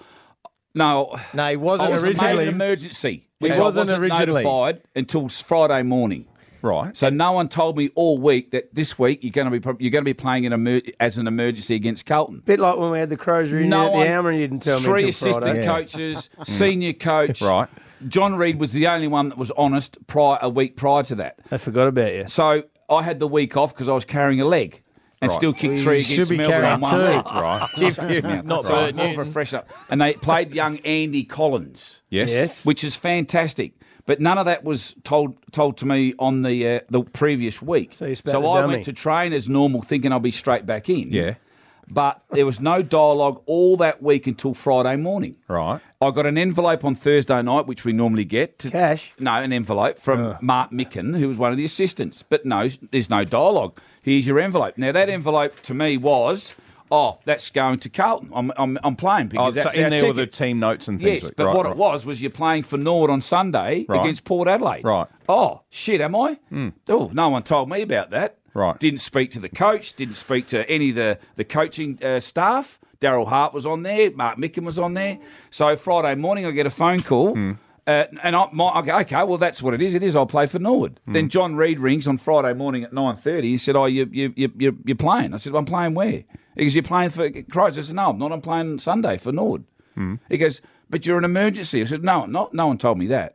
no, No, he wasn't I was originally. made an emergency. He which wasn't I wasn't originally. notified until Friday morning. Right. So no one told me all week that this week you're going to be prob- you're going to be playing in emer- as an emergency against Carlton. Bit like when we had the Crows reunion No at the one- Alma and you didn't tell Three me until assistant Friday. coaches, senior coach. Right. John Reid was the only one that was honest prior a week prior to that. I forgot about you. So I had the week off because I was carrying a leg. And Right. still kicked Well, you three should against be Melbourne carrying on one two. leg. Right. If you're not So Bert more of a Newton. fresh up. And they played young Andy Collins. Yes. Yes. Which is fantastic. But none of that was told told to me on the uh, the previous week. So you spat the I dummy. went to train as normal, thinking I'll be straight back in. Yeah. But there was no dialogue all that week until Friday morning. Right. I got an envelope on Thursday night, which we normally get. To, Cash? No, an envelope from Mark Micken, who was one of the assistants. But no, there's no dialogue. Here's your envelope. Now, that envelope to me was, oh, that's going to Carlton. I'm, I'm, I'm playing Oh, because so that's in our there were the tickets. team notes and things. Yes, but right, what right. it was was you're playing for Nord on Sunday Right. against Port Adelaide. Right. Oh, shit, am I? Oh, no one told me about that. Right. Didn't speak to the coach, didn't speak to any of the, the coaching uh, staff. Daryl Hart was on there, Mark Micken was on there. So Friday morning I get a phone call. Uh, and I, my, I go, okay, well, that's what it is. It is. I'll play for Norwood. Then John Reid rings on Friday morning at nine thirty. He said, oh, you, you, you, you, you're playing. I said, well, I'm playing where? He goes, you're playing for Crows. I said, no, I'm not. I'm playing Sunday for Norwood. He goes, but you're an emergency. I said, no, I'm not. No one told me that.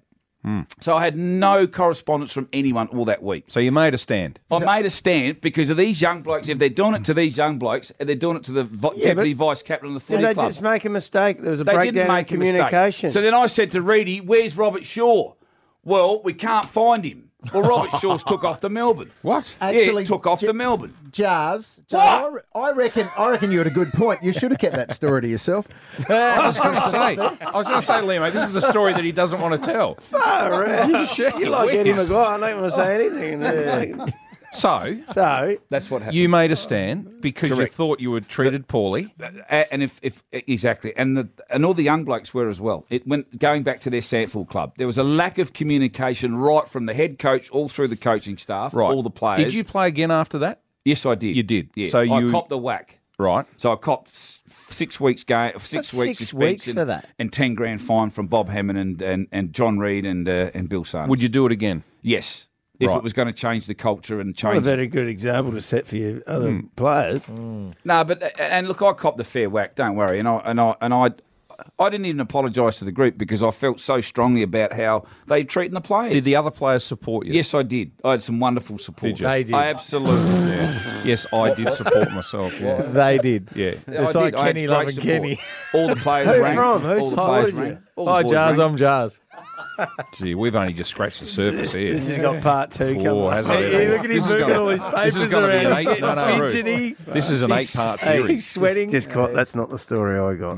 So I had no correspondence from anyone all that week. So you made a stand. I made a stand because of these young blokes. If they're doing it to these young blokes, and they're doing it to the vo- Yeah, deputy but- vice captain of the Did footy they club. just make a mistake? There was a They breakdown didn't make in a mistake. communication. So then I said to Reedy, where's Robert Shaw? Well, we can't find him. Well, Robert Shaw's took off to Melbourne. What? Actually, yeah, took off J- to Melbourne. Jars, Jars I, re- I reckon. I reckon you had a good point. You should have kept that story to yourself. I was going to say, I was going to say, Liam, this is the story that he doesn't want to tell. Far out. Shit, You're like Eddie whiz. Maguire. I don't want to say anything. Yeah. So, So, That's what happened. you made a stand because Correct. you thought you were treated poorly. A- and if, if exactly, and the and all the young blokes were as well. It went going back to their Sandford club. There was a lack of communication right from the head coach all through the coaching staff, Right. all the players. Did you play again after that? Yes, I did. You did. Yeah. So I you- copped the whack. Right. So I copped s- six weeks game, six That's weeks six suspension weeks for that. and ten grand fine from Bob Hammond and and, and John Reid and uh, and Bill Sanders. Would you do it again? Yes, if Right. it was going to change the culture and not a change. very good example to set for your other players. No, but and look, I copped the fair whack. Don't worry, and I and I and I I didn't even apologise to the group because I felt so strongly about how they treated the players. Did the other players support you? Yes, I did. I had some wonderful support. Did you? They did. I absolutely. Yeah. Yes, I did support myself. Yeah. They did. Yeah. It's I like did. I had Kenny great loving support. Kenny. All the players Who rang. from? Who All the supported players you? rang. All the Hi, boys Jars. rang. I'm Jars. Gee, we've only just scratched the surface here. This has got part two coming Oh, up. hasn't it? Hey, look at him This is moving gonna- all his This papers is going to be an around. eight. He's No, getting no, fidgety. This is an He's- eight-part hey, series. He's sweating. Just caught, that's not the story I got.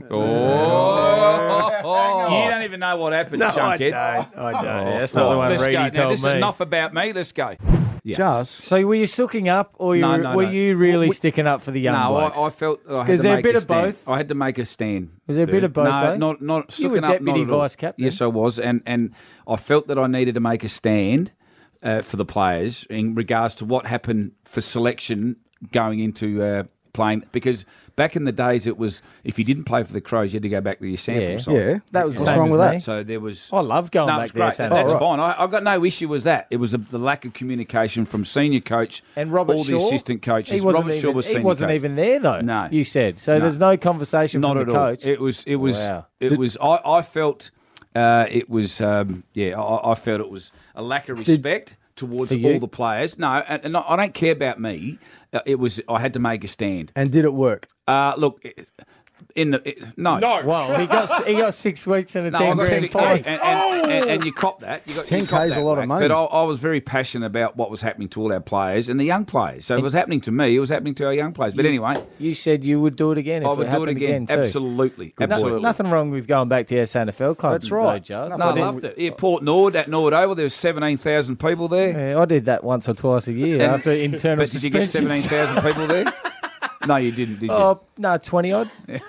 Oh, you don't even know what happened, No, I Chunkhead. don't. I don't. Yeah, that's not the one Let's Reedy go. Now, told this is me. enough about me. Let's go. Yes. Jars. So were you sooking up, or you No, were, no, were no. you really We- sticking up for the young No, blokes? I, I felt I had Is to there a make bit of stand. both? I had to make a stand. Was there a bit of both, No, though? not not You were sooking up, deputy not at all. vice captain. Yes, I was, and and I felt that I needed to make a stand uh, for the players in regards to what happened for selection going into uh, playing, because back in the days it was if you didn't play for the Crows, you had to go back to your sample Yeah. side. Yeah. That was the What's same wrong as with me. that? So there was. I love going No, back it's there. great. Santa. That's right. fine. I, I've got no issue with that. It was the, the lack of communication from senior coach And Robert all Shaw, the assistant coaches. He wasn't Robert even, Shaw was he senior wasn't coach. even there though. No. You said so. No. There's no conversation Not from at the all. coach. It was. It was. Wow. It Did- was. I, I felt. Uh, it was. Um, yeah. I, I felt it was a lack of respect towards For you? all the players. No, and, and I don't care about me. Uh, it was. I had to make a stand. And did it work? Uh, look. It, in the it, no. Well, he got he got six weeks and a No, ten I got grand sick, fine. and, and, and, and you cop that. You got, ten you cop K is that a lot of whack. money. But I, I was very passionate about what was happening to all our players and the young players. So if it was happening to me, it was happening to our young players. But anyway, You said you would do it again if I it would do it happened again. too. Absolutely. No- Absolutely. nothing wrong with going back to our N F L club. That's right. Though, Jars. No, I did- loved it. Yeah, Port Nord, at Nord Oval, there was seventeen thousand people there. Yeah, I did that once or twice a year And- after internal But did you get seventeen suspensions. thousand people there? No, you didn't, did you? Oh no, twenty odd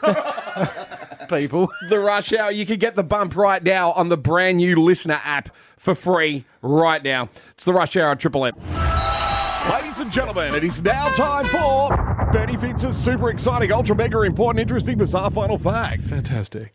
people. The Rush Hour. You can get the bump right now on the brand new Listener app for free right now. It's the Rush Hour at Triple M. Ladies and gentlemen, it is now time for Bernie Fitz's super exciting, ultra mega important, interesting, bizarre final fact. Fantastic.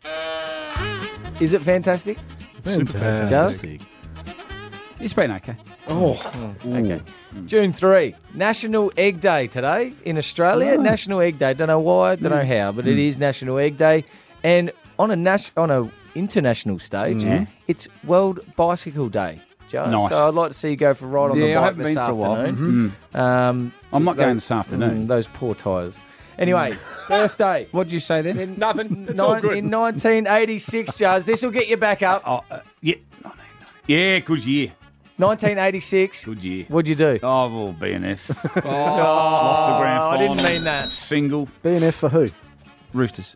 Is it fantastic? Super fantastic. It's been okay. Oh, Okay. June third, National Egg Day today in Australia. National Egg Day. Don't know why, don't know how, but it is National Egg Day. And on a nas- on a international stage, it's World Bicycle Day. Joe. Nice. So I'd like to see you go for a ride on the Yeah, I bike haven't this been for a while. afternoon. Um, I'm not those- going this afternoon. mm, those poor tyres. Anyway, birthday. What did you say then? nothing. It's all Nine- good. in nineteen eighty-six, Jars. This will get you back up. Oh, uh, yeah. Yeah, good year. nineteen eighty-six. Good year. What'd you do? Oh, well, B N F. Oh, Lost the grand I final. didn't mean that. Single. B N F for who? Roosters.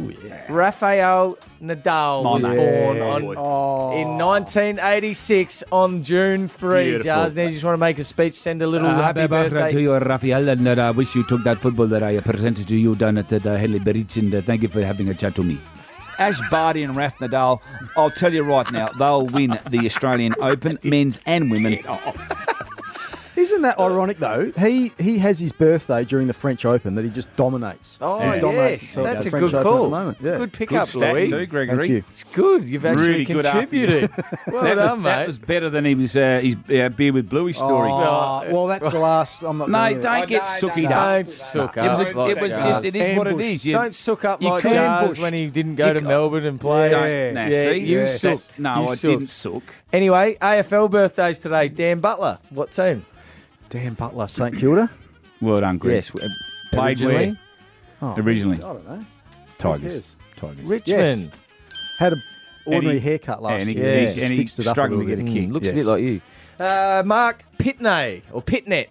Rafael Nadal My was man. born Yeah, on, boy. Oh. in nineteen eighty-six on June third. Beautiful. Jars, now you just want to make a speech, send a little Uh, happy birthday. to you, Raphael, and uh, I wish you took that football that I presented to you down at the Henley Bridge, and uh, thank you for having a chat to me. Ash Barty and Raf Nadal, I'll tell you right now, they'll win the Australian Open, men's and women. Isn't that ironic though? He he has his birthday during the French Open that he just dominates. Oh, He dominates yes. the That's a French good Open call. At the moment. Yeah. Good pickup, stat Louis. too, Gregory. Thank you. It's good. You've actually Really good after contributed. Well that, done, was, mate. that was better than his, uh, his uh, beer with Bluey story. Oh, well, that's the last. I'm not. No, gonna- don't get no, sooky no, up. Don't suck It was, up. a, like it was Jars. just, it is what it Ambushed. is. You, Don't suck up you like can't Jars ambush. when he didn't go You to ca- Melbourne and play. Yeah. Nah, Yeah, see? you Yeah. sucked. No, You I sucked. didn't suck. Anyway, A F L birthdays today. Dan Butler. What team? Dan Butler, St Kilda. Well done, Greg. Yes. Played originally. Oh, Originally. I don't know. Tigers. cares? Tigers. Richmond. Had an ordinary And he- haircut last and he- year. Yeah. Just and he fixed it up a struggled to little get a bit. kick. Mm, looks Yes. a bit like you. Uh, Mark Pitney, or Pitnet.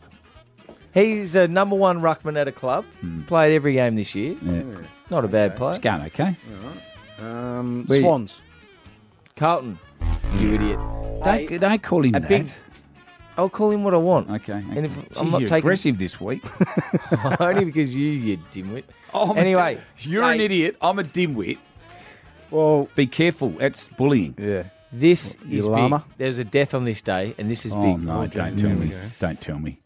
He's a number one ruckman at a club. Played every game this year. Yeah. Not a bad player. It's going okay. Um, Where- Swans. Carlton. You idiot. Don't, A- don't call him a that. big. I'll call him what I want. Okay. And if Jeez, I'm not you're taking aggressive this week. only because you, you dimwit. Oh, I'm a Anyway, dim- you're an say- idiot. I'm a dimwit. Well, Be careful. That's bullying. yeah. This You is llama? big. There's a death on this day, and this is Oh big. no! Don't tell me. Don't tell me.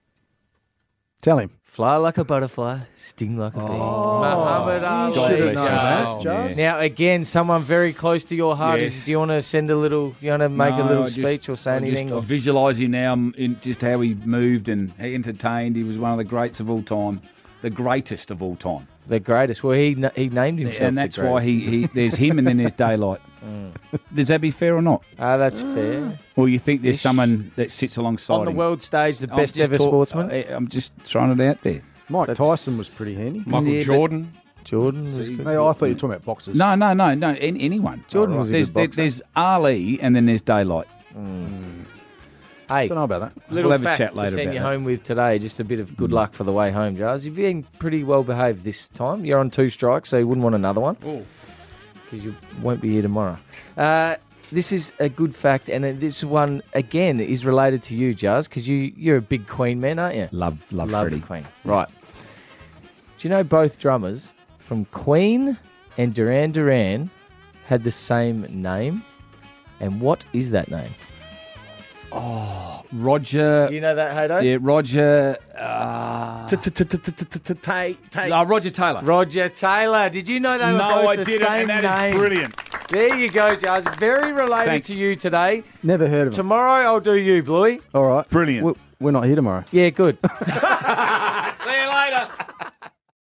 Tell him. Fly like a butterfly, sting like a bee. Muhammad Ali. should have known Jars. that, Jars. Now, again, someone very close to your heart. Yes. Is, do you want to send a little? You want to make a No, little I just- speech or say I anything? Just, I or- visualise him now, um, in just how he moved and he entertained. He was one of the greats of all time. the greatest of all time. The greatest. Well, he na- he named himself And that's the why greatest. he, he there's him and then there's Daylight. Mm. Does that be fair or not? Ah, that's fair. Or you think there's Ish. someone that sits alongside On the him? world stage, the I'm best just ever talk- sportsman. I, I'm just throwing it out there. Mike That's- Tyson was pretty handy. Michael Yeah, but- Jordan. Jordan was See, good. no, I thought you were talking about boxers. No, no, no, no. Any, anyone. Jordan was a there's, good there- boxer. There's Ali and then there's Daylight. Hey, Don't know about that. little We'll have a fact chat to later send about you that. home with today. Just a bit of good luck for the way home, Jars. You've been pretty well behaved this time. You're on two strikes, so you wouldn't want another one because you won't be here tomorrow. Uh, this is a good fact, and uh, this one again is related to you, Jars, because you you're a big Queen man, aren't you? Love, love, Love Freddie. Queen, right? Do you know both drummers from Queen and Duran Duran had the same name? And what is that name? Oh, Roger. Do you know that, Haydo? Yeah, Roger. Uh, oh, Roger Taylor. Roger Taylor. Did you know they were No, both I the didn't, same and that is name? brilliant. There you go, Jars. Very related Thanks. to you today. Never heard of him. Tomorrow I'll do you, Bluey. All right. Brilliant. We're, we're not here tomorrow. Yeah, good.